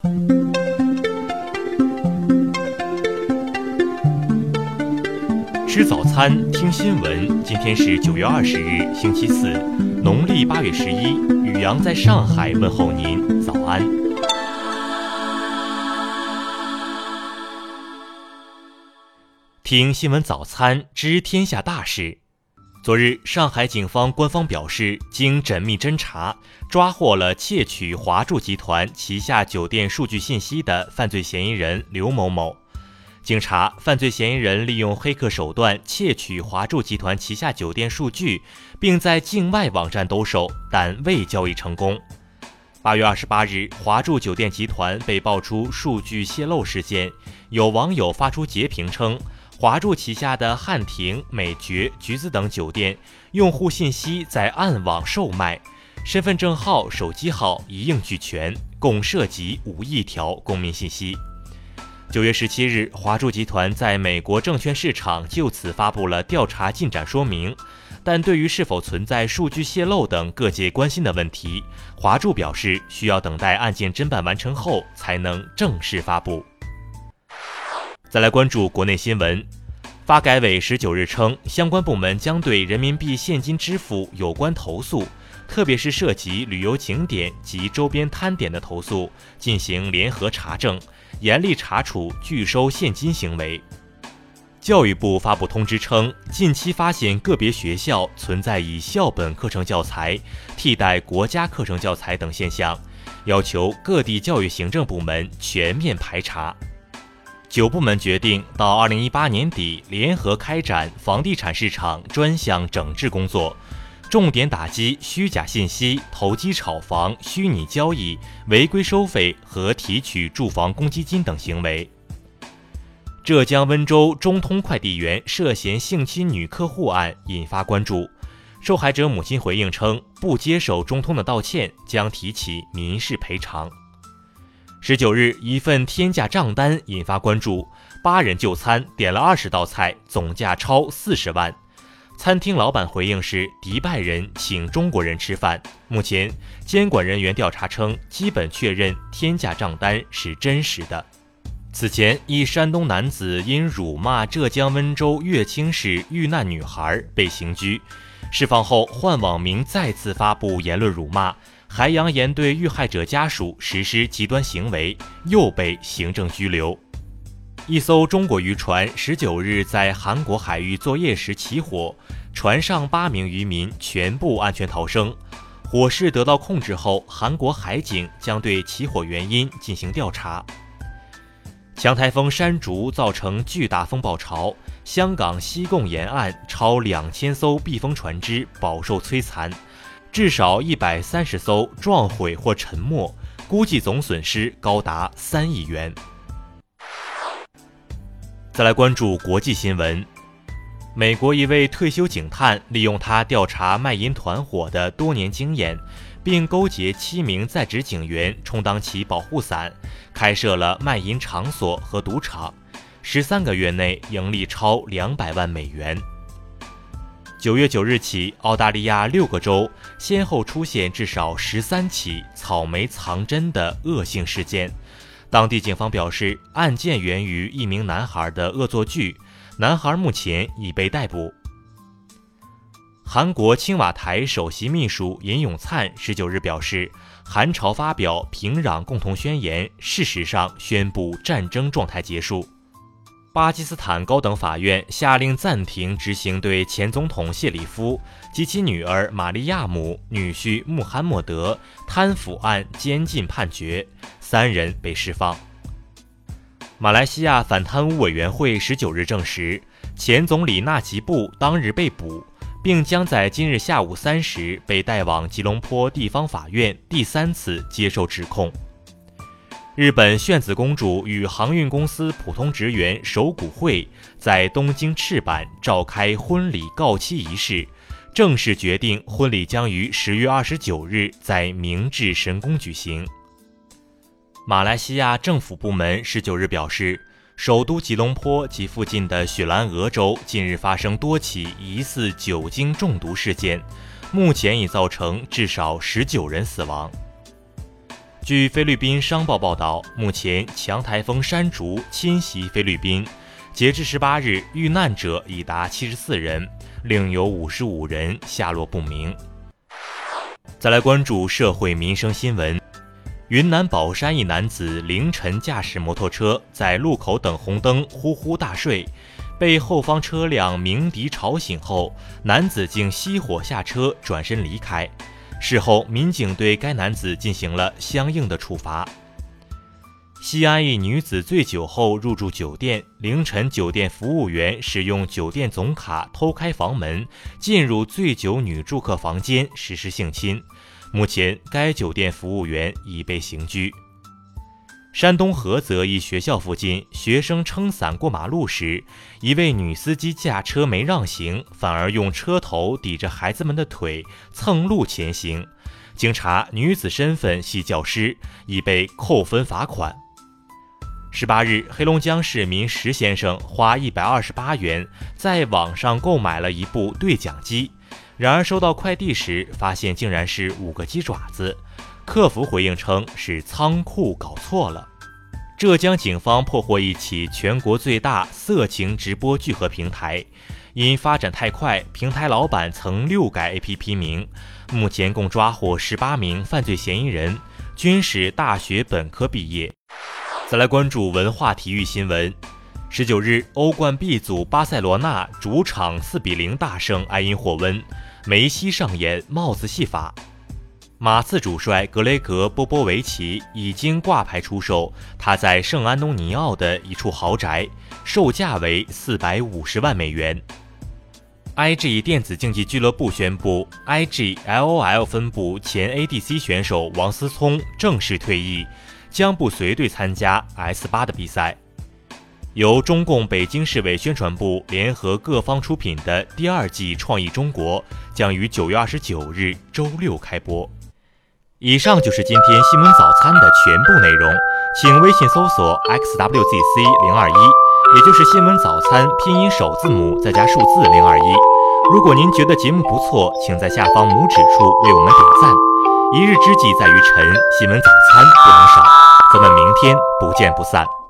吃早餐，听新闻。今天是9月20日，星期四，农历8月11。宇阳在上海问候您，早安。听新闻早餐，知天下大事。昨日，上海警方官方表示，经缜密侦查，抓获了窃取华住集团旗下酒店数据信息的犯罪嫌疑人刘某某。经查，犯罪嫌疑人利用黑客手段窃取华住集团旗下酒店数据，并在境外网站兜售，但未交易成功。8月28日，华住酒店集团被爆出数据泄露事件，有网友发出截屏称，华住旗下的汉庭、美爵、橘子等酒店用户信息在暗网售卖，身份证号、手机号一应俱全，共涉及5亿条公民信息。9月17日，华住集团在美国证券市场就此发布了调查进展说明，但对于是否存在数据泄露等各界关心的问题，华住表示需要等待案件侦办完成后才能正式发布。再来关注国内新闻，发改委19日称，相关部门将对人民币现金支付有关投诉，特别是涉及旅游景点及周边摊点的投诉，进行联合查证，严厉查处拒收现金行为。教育部发布通知称，近期发现个别学校存在以校本课程教材替代国家课程教材等现象，要求各地教育行政部门全面排查。9部门决定到2018年底联合开展房地产市场专项整治工作，重点打击虚假信息、投机炒房、虚拟交易、违规收费和提取住房公积金等行为。浙江温州中通快递员涉嫌性侵女客户案引发关注，受害者母亲回应称，不接受中通的道歉，将提起民事赔偿。19日，一份天价账单引发关注，8人就餐点了20道菜，总价超40万。餐厅老板回应是迪拜人请中国人吃饭。目前，监管人员调查称，基本确认天价账单是真实的。此前，一山东男子因辱骂浙江温州乐清市遇难女孩被刑拘，释放后换网民再次发布言论辱骂，还扬言对遇害者家属实施极端行为，又被行政拘留。一艘中国渔船19日在韩国海域作业时起火，船上8名渔民全部安全逃生。火势得到控制后，韩国海警将对起火原因进行调查。强台风山竹造成巨大风暴潮，香港西贡沿岸超2000艘避风船只饱受摧残，至少130艘撞毁或沉没，估计总损失高达3亿元。再来关注国际新闻，美国一位退休警探利用他调查卖淫团伙的多年经验，并勾结7名在职警员充当其保护伞，开设了卖淫场所和赌场，13个月内盈利超200万美元。9月9日起，澳大利亚6个州先后出现至少13起草莓藏针的恶性事件。当地警方表示，案件源于一名男孩的恶作剧，男孩目前已被逮捕。韩国青瓦台首席秘书尹永灿19日表示，韩朝发表平壤共同宣言，事实上宣布战争状态结束。巴基斯坦高等法院下令暂停执行对前总统谢里夫及其女儿玛利亚姆、女婿穆罕默德贪腐案监禁判决，3人被释放。马来西亚反贪污委员会19日证实，前总理纳吉布当日被捕，并将在今日下午3时被带往吉隆坡地方法院第3次接受指控。日本炫子公主与航运公司普通职员手骨会在东京赤坂召开婚礼告期仪式，正式决定婚礼将于10月29日在明治神宫举行。马来西亚政府部门19日表示，首都吉隆坡及附近的雪兰莪州近日发生多起疑似酒精中毒事件，目前已造成至少19人死亡。 据菲律宾商报报道，目前强台风山竹侵袭菲律宾，截至18日，遇难者已达74人，另有55人下落不明。再来关注社会民生新闻。云南保山一男子凌晨驾驶摩托车在路口等红灯呼呼大睡，被后方车辆鸣笛吵醒后，男子竟熄火下车转身离开。事后民警对该男子进行了相应的处罚。西安一女子醉酒后入住酒店，凌晨酒店服务员使用酒店总卡偷开房门，进入醉酒女住客房间实施性侵。目前该酒店服务员已被刑拘。山东菏泽一学校附近，学生撑伞过马路时，一位女司机驾车没让行，反而用车头抵着孩子们的腿蹭路前行。经查，女子身份系教师，已被扣分罚款。18日，黑龙江市民石先生花128元在网上购买了一部对讲机，然而收到快递时发现竟然是5个鸡爪子，客服回应称是仓库搞错了。浙江警方破获一起全国最大色情直播聚合平台，因发展太快，平台老板曾6改 APP 名，目前共抓获18名犯罪嫌疑人，均是大学本科毕业。再来关注文化体育新闻。19日，欧冠 B 组巴塞罗那主场4-0大胜埃因霍温，梅西上演帽子戏法。马刺主帅格雷格·波波维奇已经挂牌出售他在圣安东尼奥的一处豪宅，售价为450万美元。IG 电子竞技俱乐部宣布 ，IG LOL 分部前 ADC 选手王思聪正式退役，将不随队参加 S8 的比赛。由中共北京市委宣传部联合各方出品的第2季《创意中国》将于9月29日周六开播。以上就是今天新闻早餐的全部内容，请微信搜索 XWZC021，也就是新闻早餐拼音首字母再加数字021。如果您觉得节目不错，请在下方拇指处为我们点赞。一日之计在于晨，新闻早餐不能少，咱们明天不见不散。